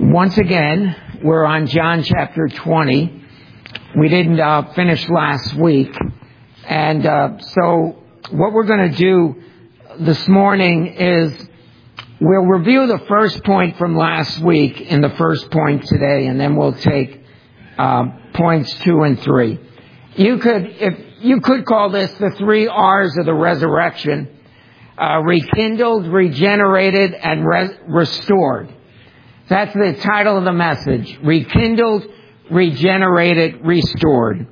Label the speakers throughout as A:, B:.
A: Once again, we're on John chapter 20. We didn't finish last week. And so what we're going to do this morning is we'll review the first point from last week in the first point today, and then we'll take points 2 and 3. You could call this the 3 R's of the resurrection: rekindled, regenerated, and restored. That's the title of the message: rekindled, regenerated, restored.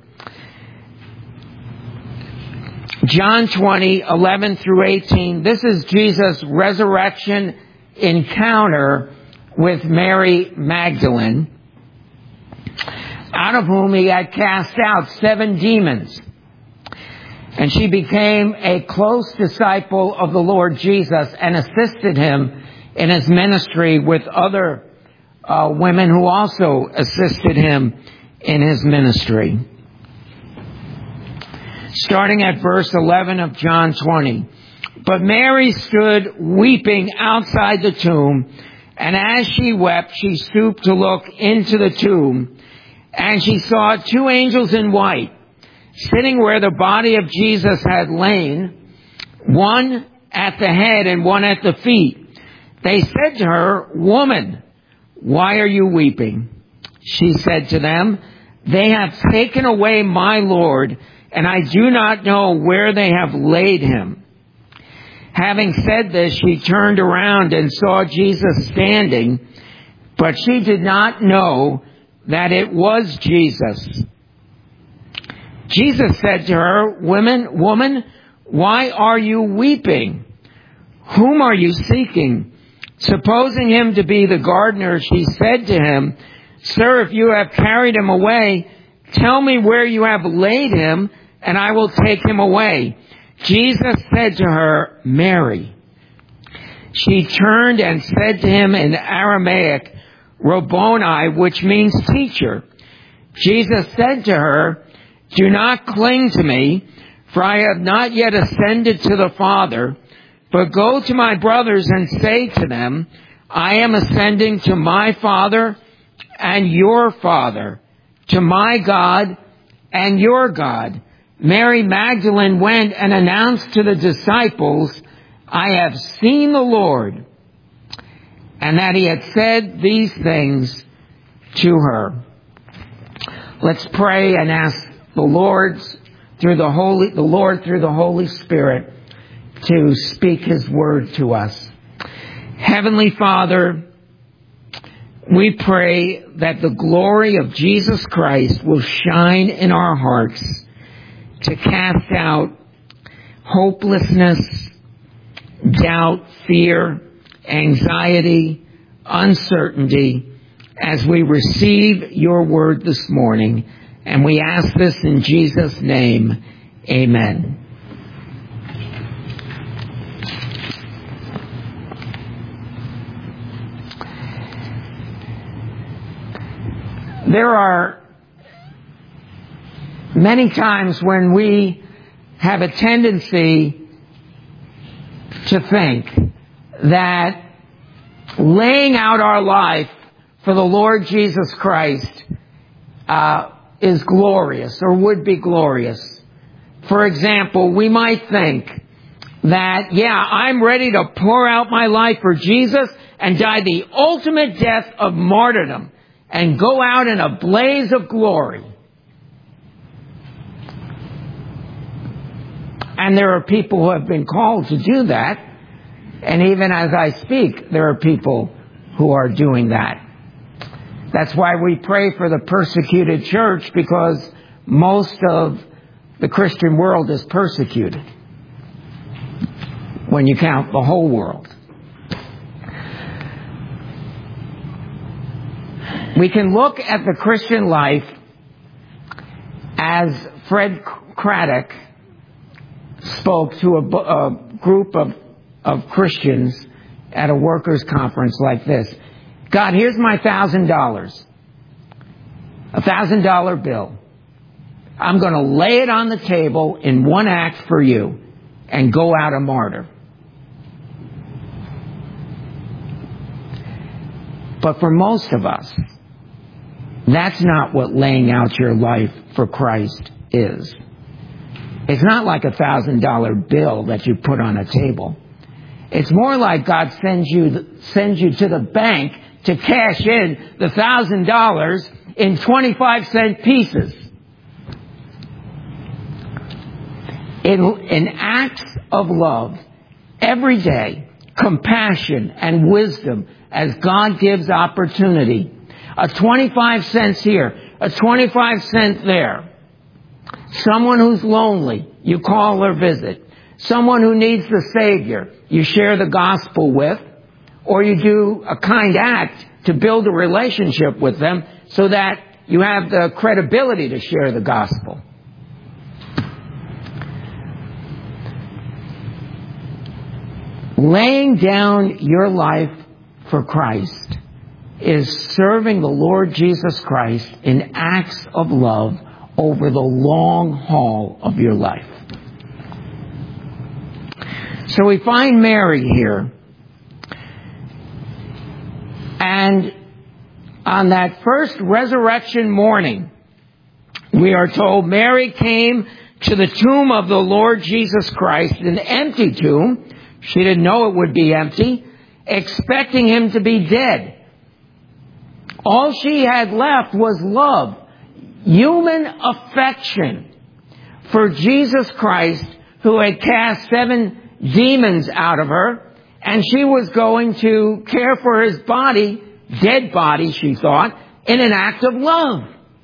A: John 20, 11 through 18. This is Jesus' resurrection encounter with Mary Magdalene, out of whom he had cast out 7 demons. And she became a close disciple of the Lord Jesus and assisted him in his ministry with other women who also assisted him in his ministry. Starting at verse 11 of John 20. But Mary stood weeping outside the tomb, and as she wept, she stooped to look into the tomb, and she saw 2 angels in white, sitting where the body of Jesus had lain, one at the head and one at the feet. They said to her, "Woman, why are you weeping?" She said to them, "They have taken away my Lord, and I do not know where they have laid him." Having said this, she turned around and saw Jesus standing, but she did not know that it was Jesus. Jesus said to her, Woman, why are you weeping? Whom are you seeking?" Supposing him to be the gardener, she said to him, "Sir, if you have carried him away, tell me where you have laid him, and I will take him away." Jesus said to her, "Mary." She turned and said to him in Aramaic, "Rabboni," which means teacher. Jesus said to her, "Do not cling to me, for I have not yet ascended to the Father. But go to my brothers and say to them, I am ascending to my Father and your Father, to my God and your God." Mary Magdalene went and announced to the disciples, "I have seen the Lord," and that he had said these things to her. Let's pray and ask the Lord through the Holy Spirit to speak his word to us. Heavenly Father, we pray that the glory of Jesus Christ will shine in our hearts to cast out hopelessness, doubt, fear, anxiety, uncertainty as we receive your word this morning. And we ask this in Jesus' name. Amen. There are many times when we have a tendency to think that laying out our life for the Lord Jesus Christ is glorious or would be glorious. For example, we might think that, I'm ready to pour out my life for Jesus and die the ultimate death of martyrdom and go out in a blaze of glory. And there are people who have been called to do that. And even as I speak, there are people who are doing that. That's why we pray for the persecuted church, because most of the Christian world is persecuted when you count the whole world. We can look at the Christian life as Fred Craddock spoke to a group of Christians at a workers' conference like this. "God, here's my $1,000. $1,000 bill. I'm going to lay it on the table in one act for you and go out a martyr." But for most of us, that's not what laying out your life for Christ is. It's not like a $1,000 bill that you put on a table. It's more like God sends you to the bank to cash in the $1,000 in 25-cent pieces. In acts of love, every day, compassion and wisdom as God gives opportunity. A 25 cents here, a 25 cent there. Someone who's lonely, you call or visit. Someone who needs the Savior, you share the gospel with, or you do a kind act to build a relationship with them so that you have the credibility to share the gospel. Laying down your life for Christ is serving the Lord Jesus Christ in acts of love over the long haul of your life. So we find Mary here. And on that first resurrection morning, we are told Mary came to the tomb of the Lord Jesus Christ, an empty tomb. She didn't know it would be empty, expecting him to be dead. All she had left was love, human affection for Jesus Christ, who had cast 7 demons out of her, and she was going to care for his body, dead body, she thought, in an act of love.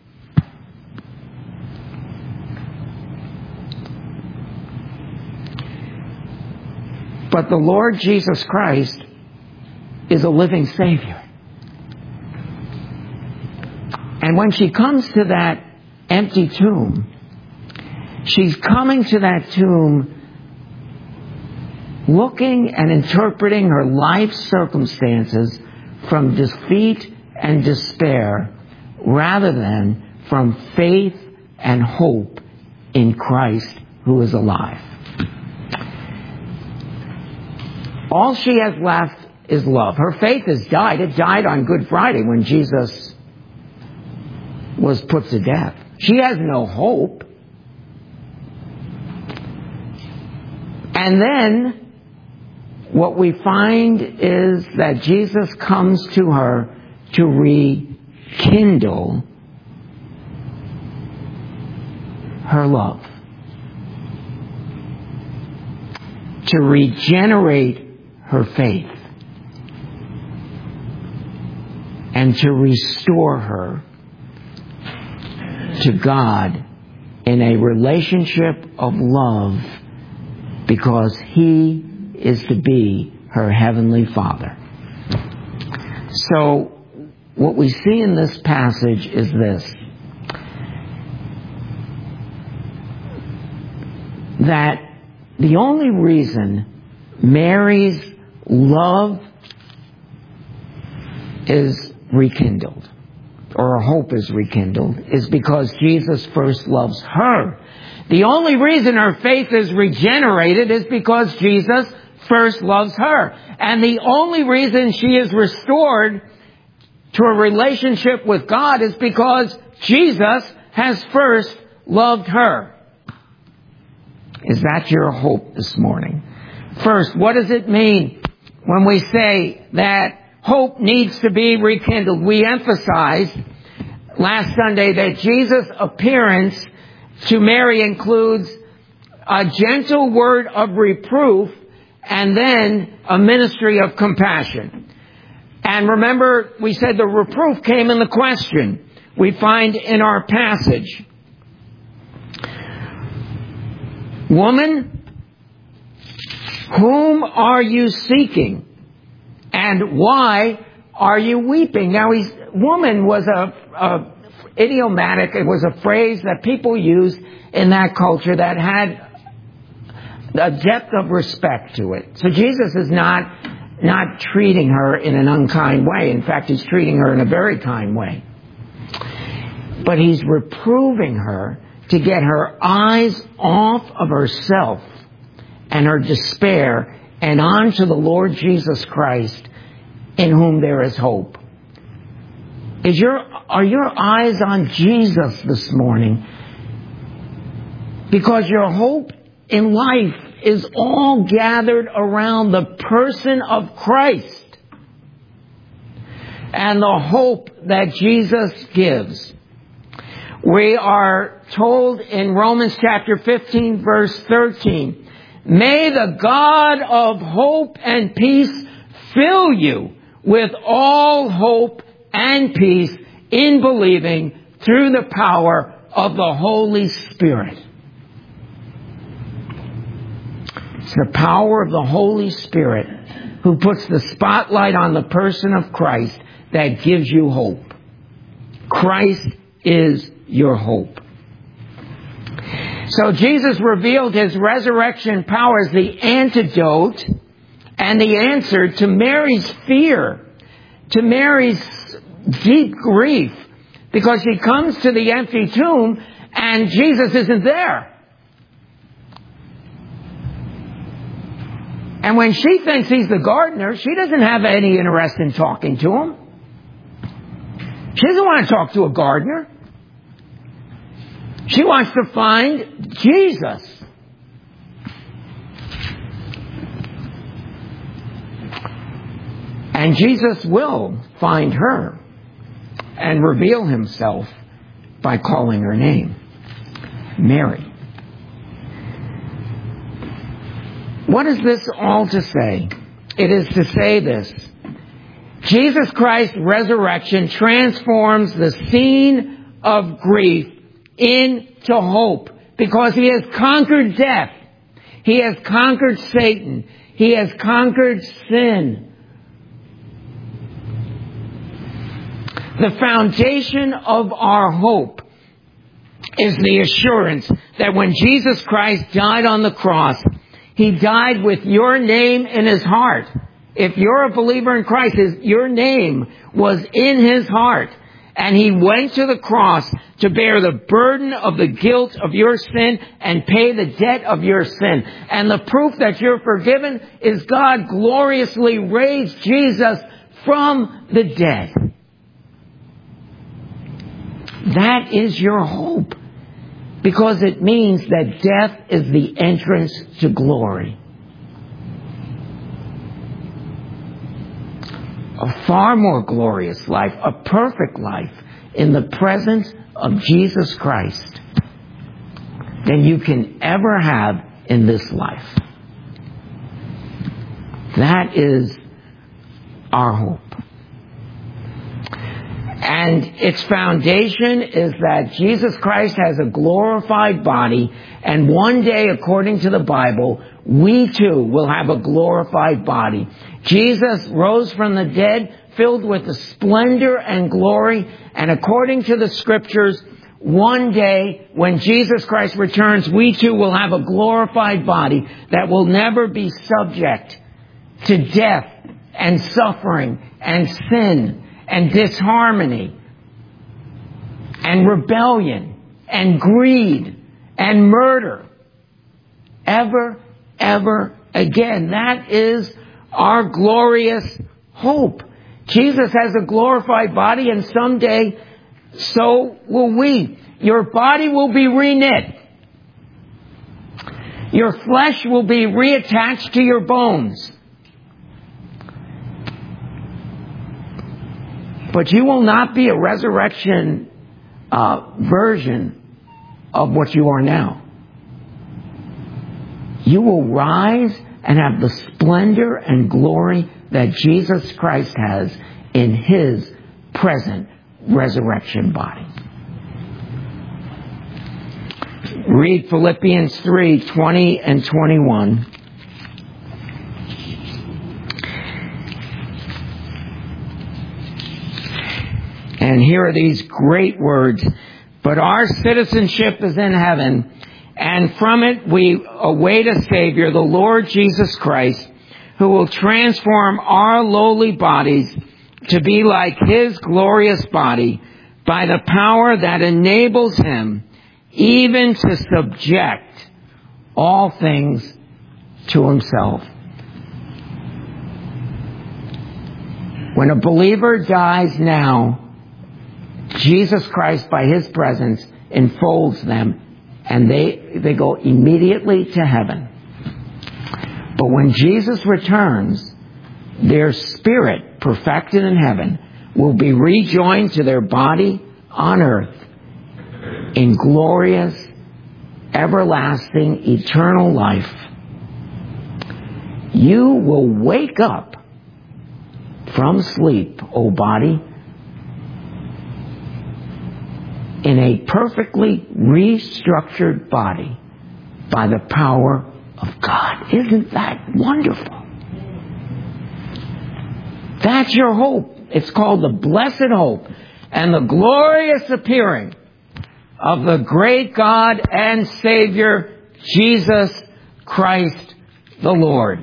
A: But the Lord Jesus Christ is a living Savior. And when she comes to that empty tomb, she's coming to that tomb looking and interpreting her life circumstances from defeat and despair rather than from faith and hope in Christ who is alive. All she has left is love. Her faith has died. It died on Good Friday when Jesus was put to death. She has no hope. And then what we find is that Jesus comes to her to rekindle her love, to regenerate her faith, and to restore her to God in a relationship of love, because He is to be her heavenly Father. So, what we see in this passage is this: that the only reason Mary's love is rekindled, or her hope is rekindled, is because Jesus first loves her. The only reason her faith is regenerated is because Jesus first loves her. And the only reason she is restored to a relationship with God is because Jesus has first loved her. Is that your hope this morning? First, what does it mean when we say that hope needs to be rekindled? We emphasized last Sunday that Jesus' appearance to Mary includes a gentle word of reproof and then a ministry of compassion. And remember, we said the reproof came in the question we find in our passage. Woman, whom are you seeking? And why are you weeping? Now, woman was a idiomatic. It was a phrase that people used in that culture that had a depth of respect to it. So Jesus is not treating her in an unkind way. In fact, he's treating her in a very kind way. But he's reproving her to get her eyes off of herself and her despair and onto the Lord Jesus Christ, in whom there is hope. Are your eyes on Jesus this morning? Because your hope in life is all gathered around the person of Christ and the hope that Jesus gives. We are told in Romans chapter 15, verse 13, may the God of hope and peace fill you with all hope and peace in believing through the power of the Holy Spirit. It's the power of the Holy Spirit who puts the spotlight on the person of Christ that gives you hope. Christ is your hope. So Jesus revealed his resurrection power as the antidote and the answer to Mary's fear, to Mary's deep grief, because she comes to the empty tomb and Jesus isn't there. And when she thinks he's the gardener, she doesn't have any interest in talking to him. She doesn't want to talk to a gardener. She wants to find Jesus. And Jesus will find her and reveal himself by calling her name, Mary. What is this all to say? It is to say this. Jesus Christ's resurrection transforms the scene of grief into hope because he has conquered death. He has conquered Satan. He has conquered sin. The foundation of our hope is the assurance that when Jesus Christ died on the cross, he died with your name in his heart. If you're a believer in Christ, your name was in his heart. And he went to the cross to bear the burden of the guilt of your sin and pay the debt of your sin. And the proof that you're forgiven is God gloriously raised Jesus from the dead. That is your hope. Because it means that death is the entrance to glory. A far more glorious life, a perfect life in the presence of Jesus Christ than you can ever have in this life. That is our hope. And its foundation is that Jesus Christ has a glorified body, and one day, according to the Bible, we too will have a glorified body. Jesus rose from the dead, filled with the splendor and glory, and according to the Scriptures, one day, when Jesus Christ returns, we too will have a glorified body that will never be subject to death and suffering and sin and disharmony and rebellion and greed and murder ever again. That is our glorious hope. Jesus has a glorified body, and someday so will we. Your body will be reknit. Your flesh will be reattached to your bones. But you will not be a resurrection version of what you are now. You will rise and have the splendor and glory that Jesus Christ has in his present resurrection body. Read Philippians 3:20 and 21. And here are these great words. But our citizenship is in heaven, and from it we await a Savior, the Lord Jesus Christ, who will transform our lowly bodies to be like his glorious body by the power that enables him even to subject all things to himself. When a believer dies now, Jesus Christ, by His presence, enfolds them, and they go immediately to heaven. But when Jesus returns, their spirit, perfected in heaven, will be rejoined to their body on earth in glorious, everlasting, eternal life. You will wake up from sleep, O body, in a perfectly restructured body by the power of God. Isn't that wonderful? That's your hope. It's called the blessed hope and the glorious appearing of the great God and Savior, Jesus Christ the Lord.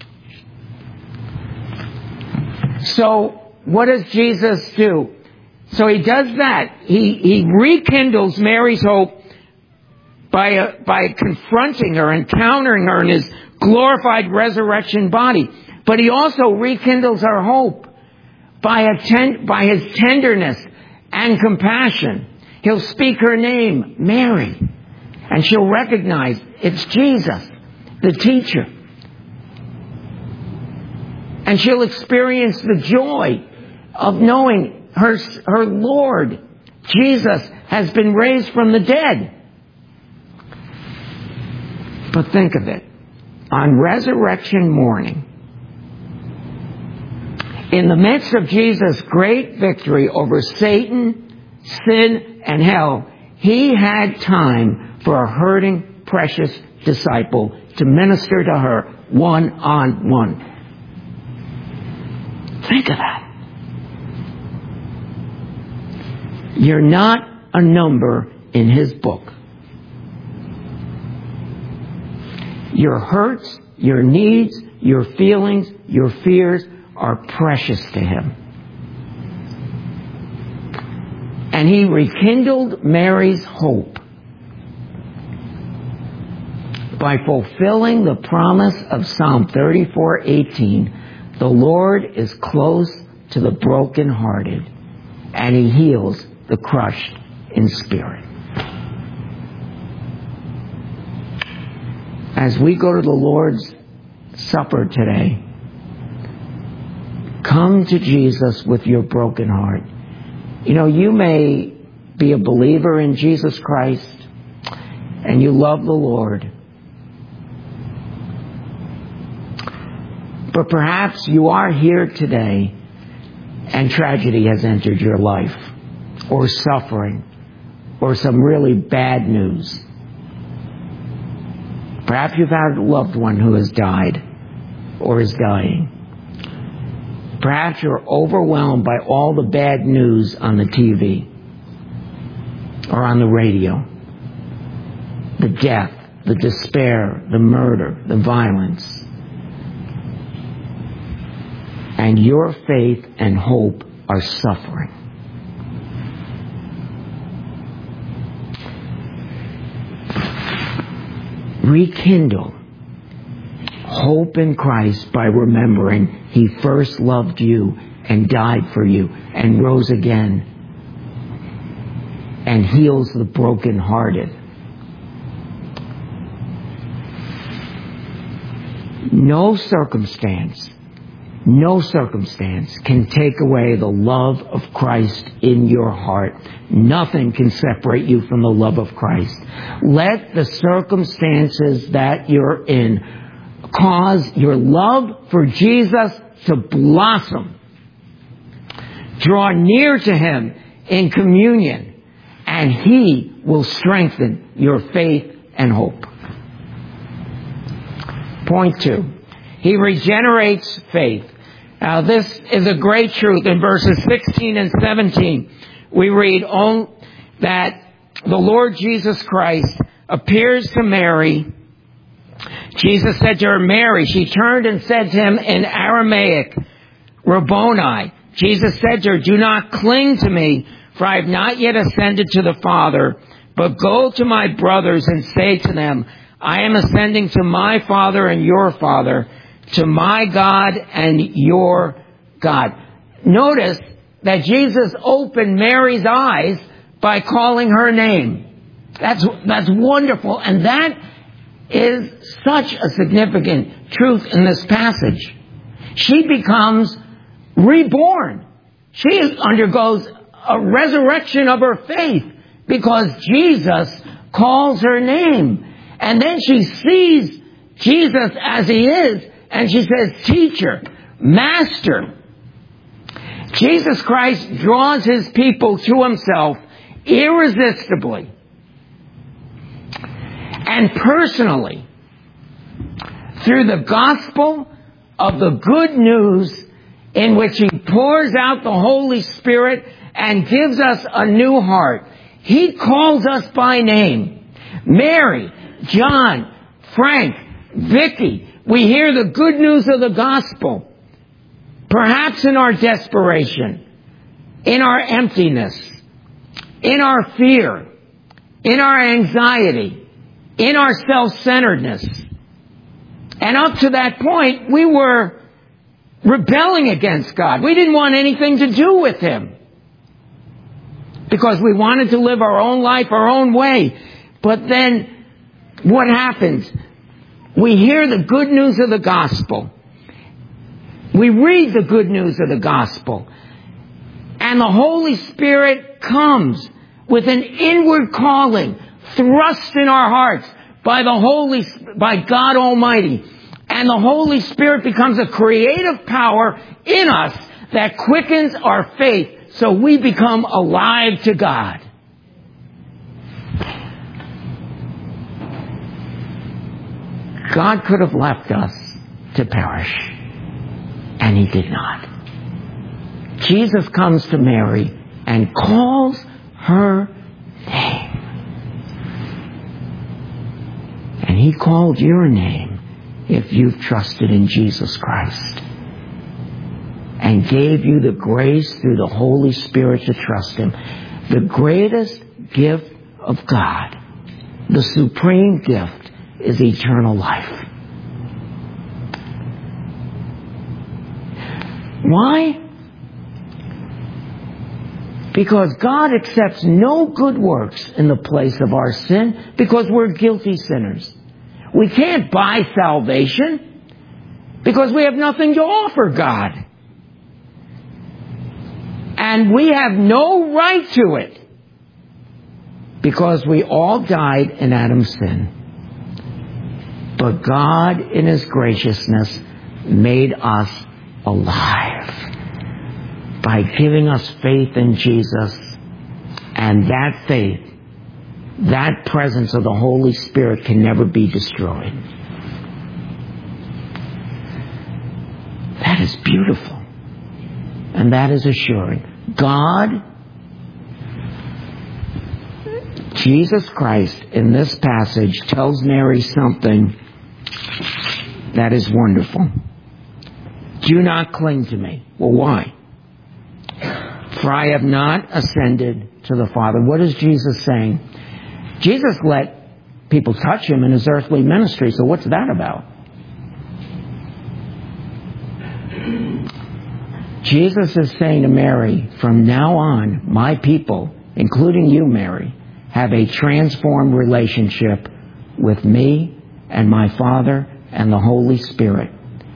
A: So, what does Jesus do? So He does that. He rekindles Mary's hope by confronting her, encountering her in His glorified resurrection body. But He also rekindles her hope by His tenderness and compassion. He'll speak her name, Mary, and she'll recognize it's Jesus, the teacher. And she'll experience the joy of knowing her Lord, Jesus, has been raised from the dead. But think of it. On resurrection morning, in the midst of Jesus' great victory over Satan, sin, and hell, He had time for a hurting, precious disciple to minister to her one-on-one. Think of that. You're not a number in His book. Your hurts, your needs, your feelings, your fears are precious to Him. And He rekindled Mary's hope by fulfilling the promise of Psalm 34:18. The Lord is close to the brokenhearted, and He heals the crushed in spirit. As we go to the Lord's Supper today, come to Jesus with your broken heart. You know, you may be a believer in Jesus Christ, and you love the Lord. But perhaps you are here today and tragedy has entered your life, or suffering, or some really bad news. Perhaps you've had a loved one who has died or is dying. Perhaps you're overwhelmed by all the bad news on the TV or on the radio. The death, the despair, the murder, the violence. And your faith and hope are suffering. Rekindle hope in Christ by remembering He first loved you and died for you and rose again and heals the brokenhearted. No circumstance can take away the love of Christ in your heart. Nothing can separate you from the love of Christ. Let the circumstances that you're in cause your love for Jesus to blossom. Draw near to Him in communion, and He will strengthen your faith and hope. Point 2. He regenerates faith. Now, this is a great truth. In verses 16 and 17, we read that the Lord Jesus Christ appears to Mary. Jesus said to her, Mary. She turned and said to Him in Aramaic, Rabboni. Jesus said to her, do not cling to me, for I have not yet ascended to the Father, but go to my brothers and say to them, I am ascending to my Father and your Father, to my God and your God. Notice that Jesus opened Mary's eyes by calling her name. That's wonderful. And that is such a significant truth in this passage. She becomes reborn. She undergoes a resurrection of her faith because Jesus calls her name. And then she sees Jesus as he is, and she says, Teacher, Master. Jesus Christ draws his people to himself irresistibly and personally through the gospel of the good news, in which he pours out the Holy Spirit and gives us a new heart. He calls us by name. Mary, John, Frank, Vicky. We hear the good news of the gospel. Perhaps in our desperation, in our emptiness, in our fear, in our anxiety, in our self-centeredness. And up to that point, we were rebelling against God. We didn't want anything to do with him because we wanted to live our own life, our own way. But then what happens? We hear the good news of the gospel. We read the good news of the gospel. And the Holy Spirit comes with an inward calling thrust in our hearts by God Almighty. And the Holy Spirit becomes a creative power in us that quickens our faith so we become alive to God. God could have left us to perish, and he did not. Jesus comes to Mary and calls her name. And he called your name if you've trusted in Jesus Christ, and gave you the grace through the Holy Spirit to trust him. The greatest gift of God, the supreme gift, is eternal life. Why? Because God accepts no good works in the place of our sin, because we're guilty sinners. We can't buy salvation because we have nothing to offer God. And we have no right to it because we all died in Adam's sin. But God, in his graciousness, made us alive by giving us faith in Jesus. And that faith, that presence of the Holy Spirit can never be destroyed. That is beautiful. And that is assuring. God, Jesus Christ, in this passage, tells Mary something that is wonderful. Do not cling to me. Well, why? For I have not ascended to the Father. What is Jesus saying? Jesus let people touch him in his earthly ministry, so what's that about? Jesus is saying to Mary, from now on, my people, including you, Mary, have a transformed relationship with me and my Father and the Holy Spirit.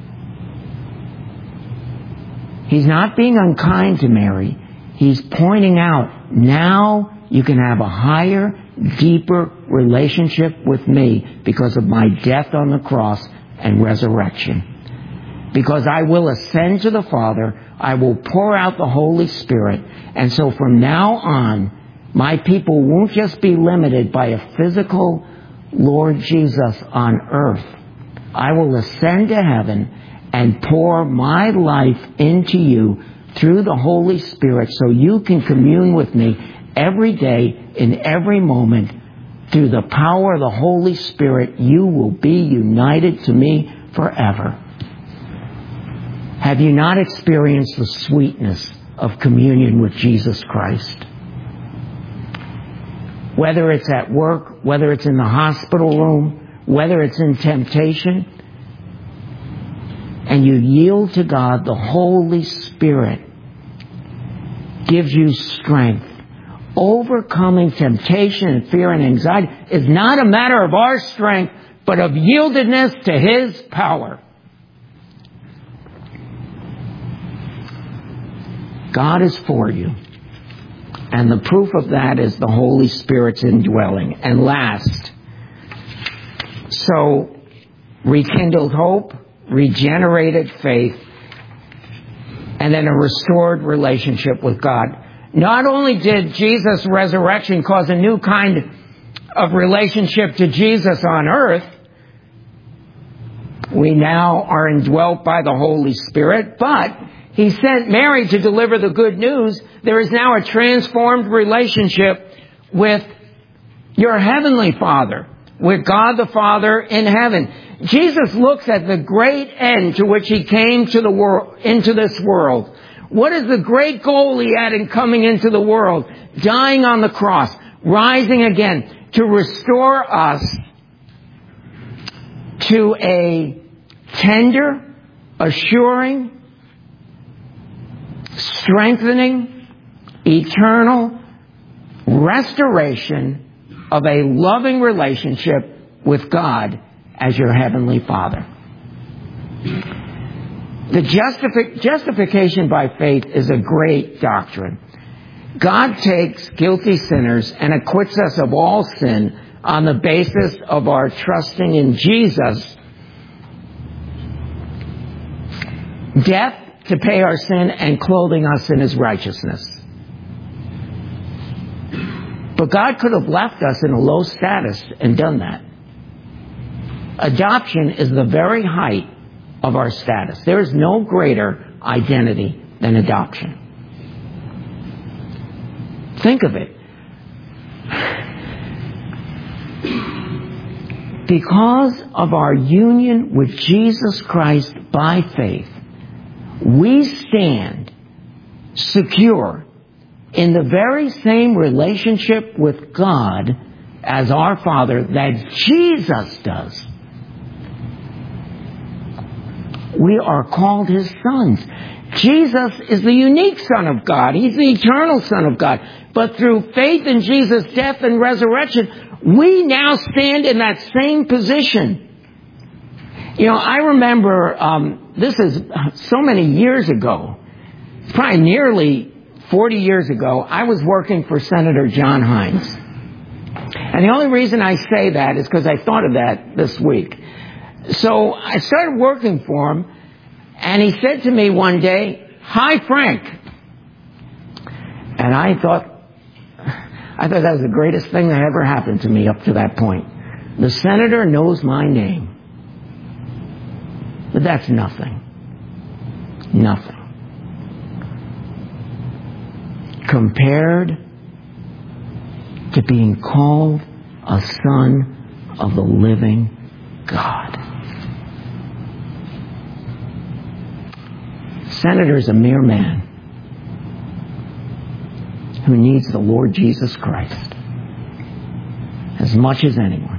A: He's not being unkind to Mary. He's pointing out, now you can have a higher, deeper relationship with me because of my death on the cross and resurrection. Because I will ascend to the Father, I will pour out the Holy Spirit. And so from now on, my people won't just be limited by a physical Lord Jesus on earth. I will ascend to heaven and pour my life into you through the Holy Spirit so you can commune with me every day, in every moment. Through the power of the Holy Spirit, you will be united to me forever. Have you not experienced the sweetness of communion with Jesus Christ? Whether it's at work, whether it's in the hospital room, whether it's in temptation, and you yield to God, the Holy Spirit gives you strength. Overcoming temptation and fear and anxiety is not a matter of our strength, but of yieldedness to His power. God is for you. And the proof of that is the Holy Spirit's indwelling. And last, so rekindled hope, regenerated faith, and then a restored relationship with God. Not only did Jesus' resurrection cause a new kind of relationship to Jesus on earth, we now are indwelt by the Holy Spirit, but He sent Mary to deliver the good news. There is now a transformed relationship with your heavenly Father, with God the Father in heaven. Jesus looks at the great end to which He came to the world, into this world. What is the great goal He had in coming into the world? Dying on the cross, rising again, to restore us to a tender, assuring, strengthening, eternal restoration of a loving relationship with God as your heavenly Father. The justification by faith is a great doctrine. God takes guilty sinners and acquits us of all sin on the basis of our trusting in Jesus' death to pay our sin and clothing us in His righteousness. But God could have left us in a low status and done that. Adoption is the very height of our status. There is no greater identity than adoption. Think of it. Because of our union with Jesus Christ by faith, we stand secure in the very same relationship with God as our Father that Jesus does. We are called His sons. Jesus is the unique Son of God. He's the eternal Son of God. But through faith in Jesus' death and resurrection, we now stand in that same position. You know, I remember, this is so many years ago, probably nearly 40 years ago, I was working for Senator John Hines. And the only reason I say that is because I thought of that this week. So I started working for him, and he said to me one day, "Hi, Frank." And I thought that was the greatest thing that ever happened to me up to that point. The senator knows my name. But that's nothing. Nothing. Compared to being called a son of the living God. Senator's a mere man who needs the Lord Jesus Christ as much as anyone.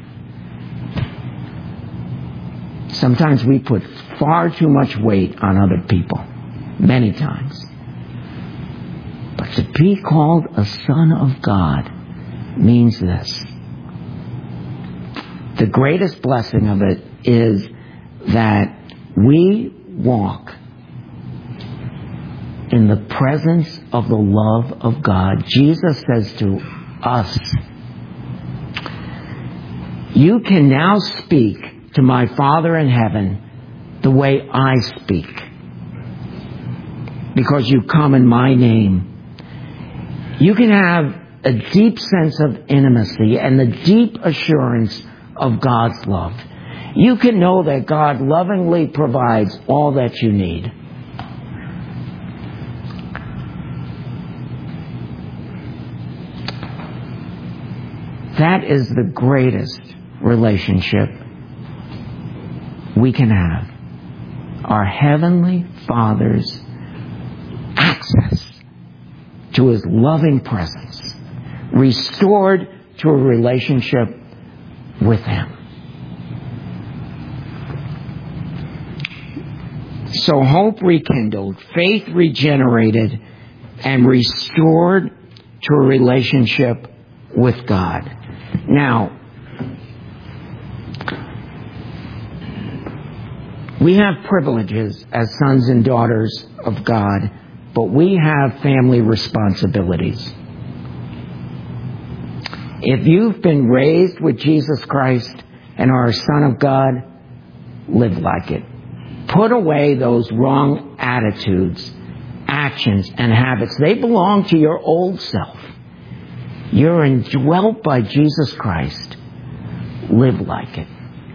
A: Sometimes we put far too much weight on other people, many times. But to be called a son of God means this. The greatest blessing of it is that we walk in the presence of the love of God. Jesus says to us, "You can now speak to my Father in heaven the way I speak, because you come in my name." You can have a deep sense of intimacy and the deep assurance of God's love. You can know that God lovingly provides all that you need. That is the greatest relationship we can have. Our Heavenly Father's access to His loving presence, restored to a relationship with Him. So hope rekindled, faith regenerated, and restored to a relationship with God. Now, we have privileges as sons and daughters of God, but we have family responsibilities. If you've been raised with Jesus Christ and are a son of God, live like it. Put away those wrong attitudes, actions, and habits. They belong to your old self. You're indwelt by Jesus Christ. Live like it.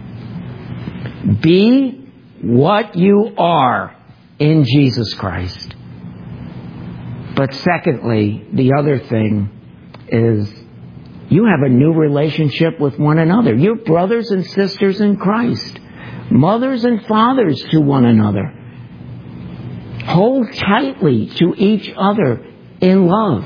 A: Be what you are in Jesus Christ. But secondly, the other thing is you have a new relationship with one another. You're brothers and sisters in Christ. Mothers and fathers to one another. Hold tightly to each other in love.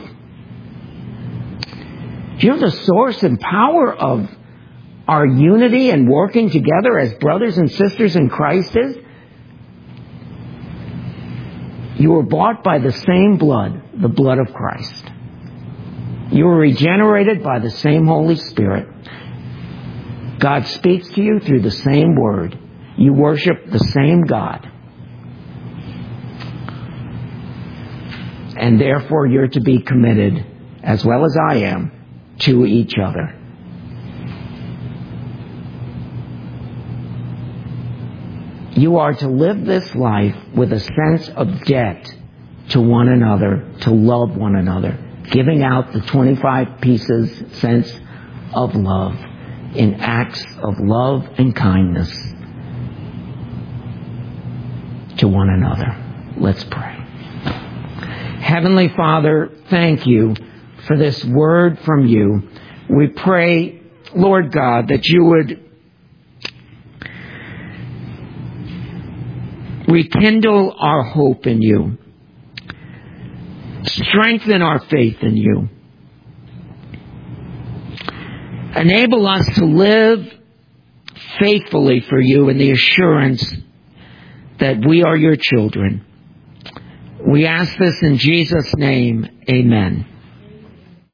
A: Do you know the source and power of our unity and working together as brothers and sisters in Christ is? You were bought by the same blood, the blood of Christ. You were regenerated by the same Holy Spirit. God speaks to you through the same word. You worship the same God. And therefore you're to be committed, as well as I am, to each other. You are to live this life with a sense of debt to one another, to love one another, giving out the 25 pieces sense of love in acts of love and kindness to one another. Let's pray. Heavenly Father, thank you for this word from you. We pray, Lord God, that you would rekindle our hope in you. Strengthen our faith in you. Enable us to live faithfully for you in the assurance that we are your children. We ask this in Jesus' name. Amen.